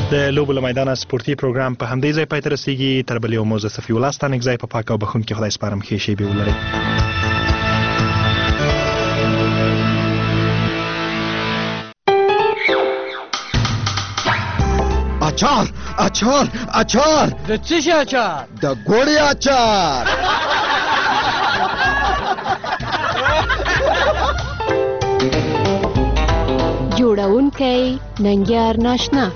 د لوبو له میدانه سپورتي پروګرام په همدې ځای پای ته رسیږي. تر بلې یو موزه صفي الله ستا نږدې په پاک او بخښونکي خدای سپارم. ښې شېبې ولرئ. اچار اچار اچار. د څه شي اچار؟ د ګوړې اچار. جوړونکی ننګیار ناشنا.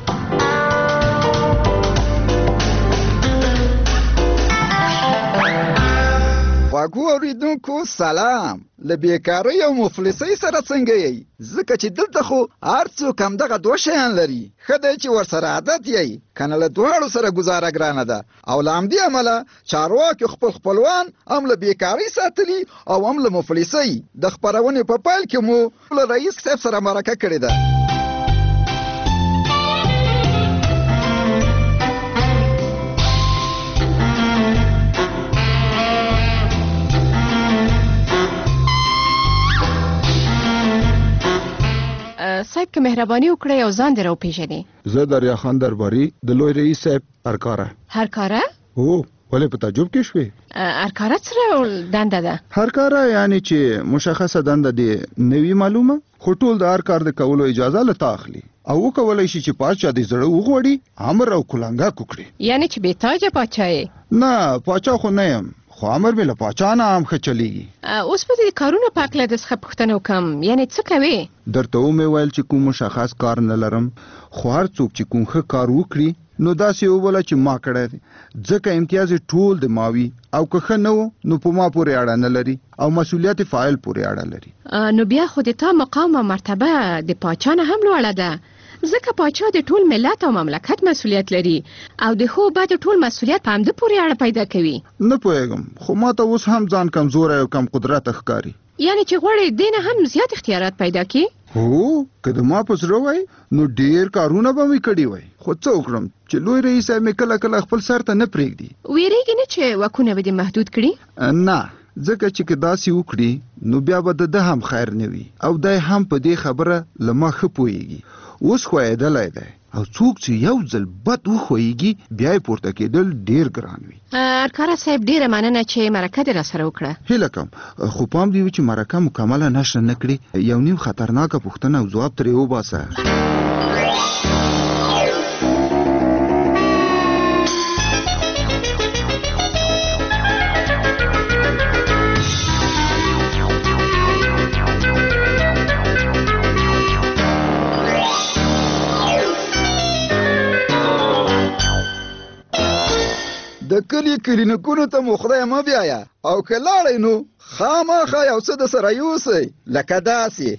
غواګو اوریدونکو سلام. له بیکارۍ او مفلسۍ سره څنګه یې؟ ځکه چې دلته خو هر څوک همدغه دوه شیان لري. ښه دی چې ورسره عادت یې، که نه له دواړو سره ګزاره ګرانه ده. او له همدې امله چارواکو خپل خپلوان هم له بیکارۍ ساتلي او هم له مفلسۍ. د خپرونې په پیل کې مو له رئیس صاحب سره مرکه کړې ده. صاحب که مهرباني وکړئ او ځان دې راوپېژنئ. زه دریا خان درباري د لوی رئیس صاحب هرکاره. هرکاره؟ هو ولې په تعجب کې شوې؟ هرکاره څه ډول دنده ده؟ هرکاره یعنی چې مشخصه دنده دې نه وي معلومه، خو ټول د هر کار د کولو اجازه له تا اخلي او وکولی شي چې پاچا دې زړه وغواړي امر او کلنګک وکړي. یعنی چې بې تاجه پاچا یې؟ نه پاچا خو نه یم، خو امر مې له پاچا نه هم ښه چلیږي. اوس به دې کارونه په هکله د څخه پوښتنه وکړم، یعنې څه کوې؟ درته ومې ویل چې کوم مشخص کار نه لرم، خو هر څوک چې کوم ښه کار وکړي نو داسې وبوله چې ما کړی دی، ځکه امتیاز ټول د ما وي او که ښه نه و نو په ما پورې اړه نه لري او مسؤلیت فاعل پورې اړه لري. نو بیا خو د تا مقام او مرتبه د پاچا نه هم لوړه ده، ځکه پاچا د ټول ملت او مملکت مسؤلیت لري او د ښو بدو ټول مسؤلیت په همده پورې اړه پیدا کوي. نه پوهېږم، خو ما ته اوس هم ځان کمزوری او کم قدرت ښکاري. یعنی چې غواړې دې نه هم زیات اختیارات پیدا کړي؟ هو که د ما په زړه وای نو ډېر کارونه به مې کړي وای، خو څه وکړم چې لوی رئیس صاحب مې کله کله خپل سر ته نه پرېږدي. ویرېږې نه چې واکونه به دې محدود کړي؟ نه، ځکه چې که داسې وکړي نو بیا به د ده هم خیر نه وي او دی هم په دې خبره له ما ښه پوهېږي. اوس ښویېدلی دی او څوک چې یو ځل بد وښویېږي بیا یې پورته کېدل ډېر ګران وي. هرکاره صاحب ډېره مننه چې مرکه دې راسره وکړه. هیله کوم، خو پام دې وي چې مرکه مکمله نشر نه کړي، یو نیم خطرناکه پوښتنه او ځواب ترې وباسه. د کلي کلینیکونو ته مو خدای مه بیایه او که لاړئ نو خامخا یو څه د سره یوسئ، لکه داسې.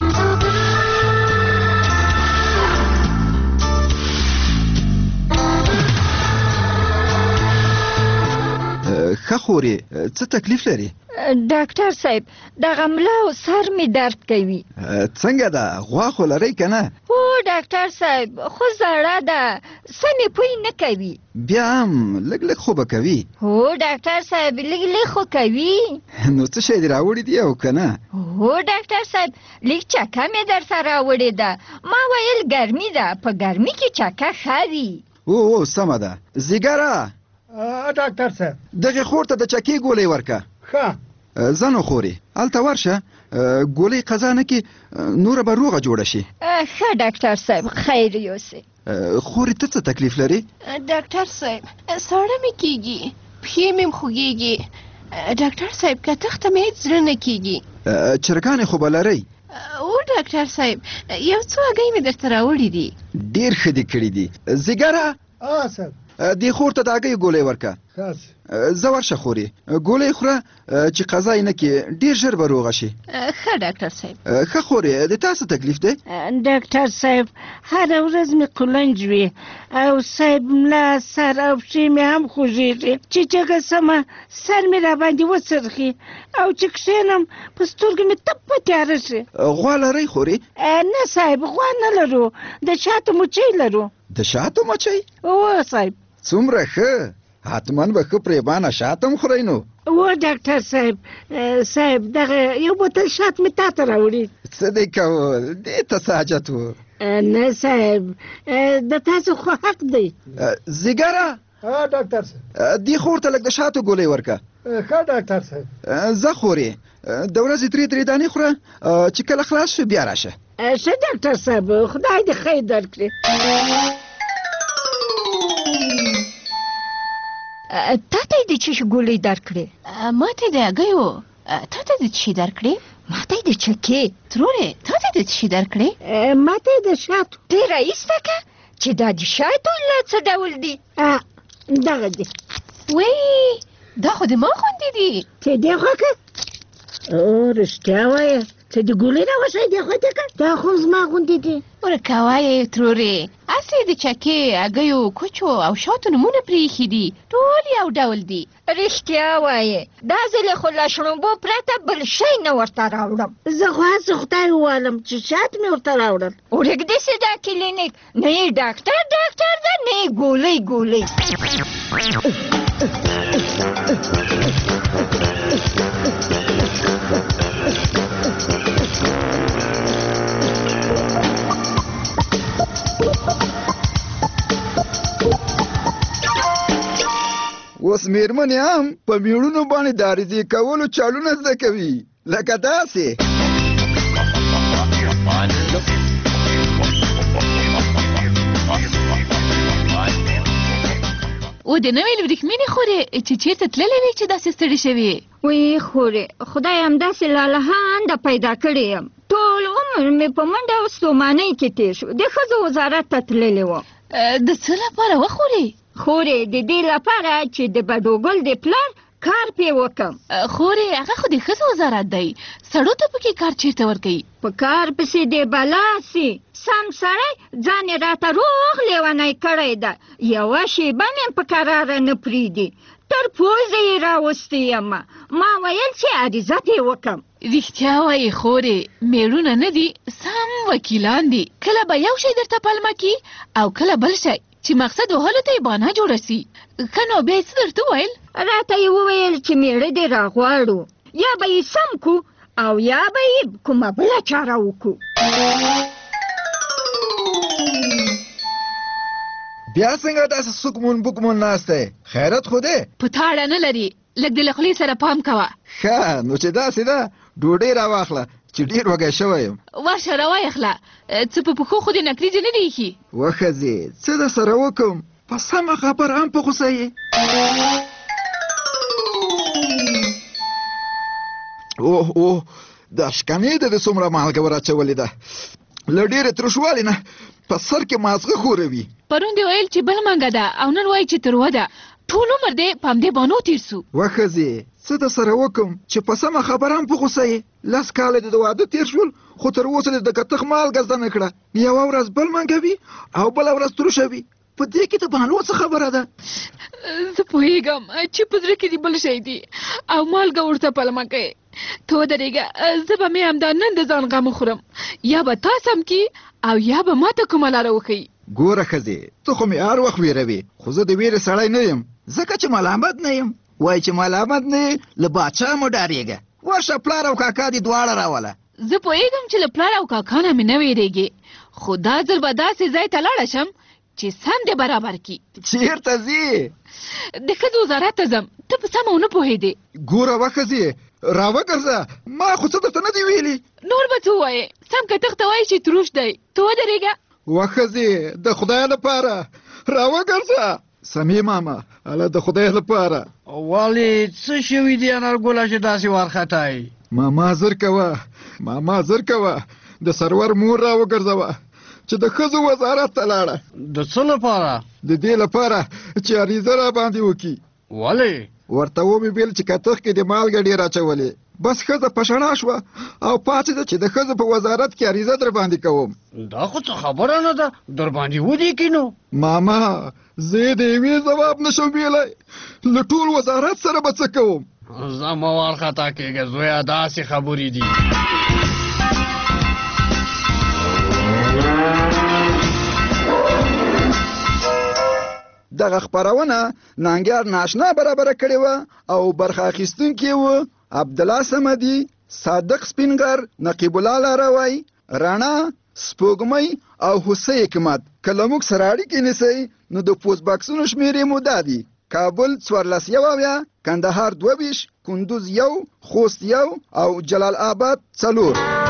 ښه خورې، څه تکلیف لري؟ ډاکټر صاحب دغه ملا او سر می درد کوي. څنګه ده، غوا خو لرئ که نه؟ هو ډاکټر صاحب، خو زړه ده، څه مې پوی نه کوي. بیا هم لږ لږ خو به کوي. هو ډاکټر صاحب لږ لږ خو کوي. نو څه شی دې راوړي دي او که نه؟ هو ډاکټر صاحب لږ چکه مې در سره راوړې ده. ما ویل ګرمي ده، په ګرمي کې چکه ښه وي. او سمه ده. زیګره ډاکټر صاحب دغې خور ته د چکې ګولۍ ورکه. ښه زه نو خورې هلته ورشه، ګولۍ قضا نه کې نوره به روغه جوړه شي. ښه ډاکټر صاحب خیر یوسې. خورې ته څه تکلیف لري؟ ډاکټر صاحب ساړه مې کېږي، پښې مې خوږېږي. ډاکټر صاحب که تخته مې هېڅ زړه نه کېږي. چرګانې خو به لرئ؟ او ډاکټر صاحب یو څو هګۍ مې درته راوړي دي. ډېر ښه دې کړي دي. زیګره صاحب دې خور ته د هګیو ګولۍ ورکه. زه ورشه خورې، ګولۍ خوره چې قضا یې نه کړي، ډېر ژر به روغه شي. ښه ډاکټر صاحب. ښه خورې، د تاسو تکلیف دی؟ ډاکټر صاحب هره ورځ مې قلنج وي او صاحب ملا سر او پښې مې هم خوږېږي، چې جګه سمه سر مې راباندې وڅرخي او چې کښېنم په سترګو مې تپه تیاره شي. غوا لرئ خورې؟ نه صاحب غوا نه لرو، د شاتو مچۍ لرو. د شاتو مچۍ؟ او صاحب څومره ښه، حتما به ښه پریبانه شات هم خورئ. نو و ډاکټر صاحب دغه یو بوتل شات مې تا ته راوړي. څه دی کول دې ته څه حاجت و؟ نه صاحب د تاسو خو حق دی. زیګره ډاکټر صاحب دې خور ته لږ د شاتو ګولۍ ورکه. ښه ډاکټر صاحب. زه خورې د ورځې 3 دانې خوره چې کله خلاص شو بیا راشه. ښه ډاکټر صاحب خدای دې خیر درکړي. تا ته یې د څه شي ګولۍ درکړې؟ ما ته د هګیو. تا ته د څه شي درکړې؟ ما ته یې د چکې. ترورې تا ته د څه شي درکړې؟ ما ته یې د شاتو. ډېره ایسته که چې دا د شاتو له څه ډول دي؟ دغه دي. وی دا خو د ما غوندې دي. ته دې خوښه؟ او رښتیا وایه ته د ګولۍ راوښی دې خوښه که؟ دا خو زما غوندې دي. ورکه وایې ترورې هسې د چکې هګیو کوچو او شاتو نومونه پرې ایښي دي. ټول یو ډول دي. رښتیا وایې دا ځلې خو له شړومبو پرته بل شی نه ورته راوړم. زه خو هسې خدای ووالم چې شات مې ورته راوړل. ورږدې سي دا کلینیک نه یې ډاکټر ده نه یې ګولۍ. اوس مېرمنې هم په میړونو باندې د عریضې کولو چالونه زده کوي لکه داسې. و د نوې وریښمینې خورې چې چېرته تللی وې چې داسې ستړې شوې؟ وی خورې خدای همداسې لالهانده پیدا کړې یم. ټول عمر مې په منډه او ستومانۍ کې تېر شو. د ښځو وزارت ته تللې وم. د څه لپاره وخورې؟ خورې د دې لپاره چې د بډوګل د پلار کار پې وکم. خورې هغه خو د ښځو وزارت دی. سړو ته پکې کار چېرته ورکوي؟ په کار پسې د بلا سي. سم سړی ځان یې راته روغ لیونی کړی ده. یوه شیبه مې په کراره نه پرېږدي. تر پوزه یې راوستی یم. ما ویل چې عریضه دې وکم. رښتیا وایې خورې میړونه نه دي سم وکیلان دي. کله به یو شی درته پلمه کي او کله بل شی چې مقصد وهلو ته یې بانه جوړه سي. که نو بیا یې څه درته وویل؟ راته یې وویل چې میړه دې راغواړو یا به یې سم کو او یا به یې کومه بله چاره وکړو. بیا څنګه داسې سکمون بکمون ناست دی؟ خیرت خو دی؟ په تاړه نه لري. لږ د له خولې سره پام کوه. ښه نو چې داسې ده ډوډۍ راواخله چې ډېر وږی شوی یم. ورشه راوایخله. څه په پښو خو دې نکریزې نه دي ایښي؟ وښځې څه در سره وکړم؟ په سمه خبره هم په غوسه یې. اوه دا شکنې ده د څومره مالګه ور اچولې ده. له ډېرې ترشوالي نه په سر کې مازغه خوروي. پرون دې ویل چې بل منګه ده او نن وایي چې تروه ده. ټول عمر دې په همدې بانو تېر سو. وښځې څه در سره وکړم چې په سمه خبره هم په غوسه یې. 10 کاله دې د واده تېر شول خو تر اوسه دې د کتغ مالګه زده نه کړه. یوه ورځ بل منګه وي او بله ورځ ترشه وي. په دې کې د بانو څه خبره ده؟ زه پوهېږم چې په زړه کې دې بل شی دي او مالګه ورته پلمه کوې. ته ودرېږه زه به مې همدا نن د ځان غم وخورم. یا به تا سم کي او یا به ما ته کومه لاره وښیي. ګوره ښځې ته خو مې هر وخت ویروې خو زه د ویرې سړی نه یم ځکه چې ملامت نه یم. وایي چې ملامت نه یې له باچا مو ډارېږه. ورشه پلار او کاکا دې دواړه راوله. زه پوهېږم چې له پلار او کاکا نه مې نه ویرېږې خو دا ځل به داسې ځای ته لاړه شم چې سم دې برابر کي. چېرته ځې؟ د ښځو وزارت ته ځم. ته په سمه ونه پوهېدې. ګوره وښځې راوګرځه ما خو څه درته نه دي ویلي. نور به څه ووایې؟ سم که تخته وایي چې تروش دی. ته ودرېږه. وښځې د خدای لپاره راوګرځه. سمې ماما هله د خدای لپاره. ولې څه شوي دي انارګله چې داسې وارخطایي؟ ماما زر کوه د سرور مور راوګرځوه چې د ښځو وزارت ته لاړه. د څه لپاره؟ د دې لپاره چې عریضه را باندې وکړي. ولې؟ ورته ومې ویل چې کتغ کې د مالګه ډېر اچولې. بس ښځه په شړا شوه او پاڅېده چې د ښځو په وزارت کې عریضه در باندې کوم. دا خو څه خبره نه ده در باندې ودېږي نو. ماما زه د یوې ځواب نشم ویلی له ټول وزارت سره به څه کوم. زه مه وارخطا کېږه زویه داسې خبرې دي. دغه خپرونه ننګیار ناشنا برابر کړې و او برخه اخیستونکي و عبدالله سمدي، صادق سپینګر، نقیب الله لاروی، رانا سپوږمۍ او حسین حکمت. کله موږ سره اړیکې نیسئ نو د پوسټ باکسونو شمیرې مو دا دي: کابل 14 کندهار 22 کندوز 1 خوست 1 او جلال آباد 4.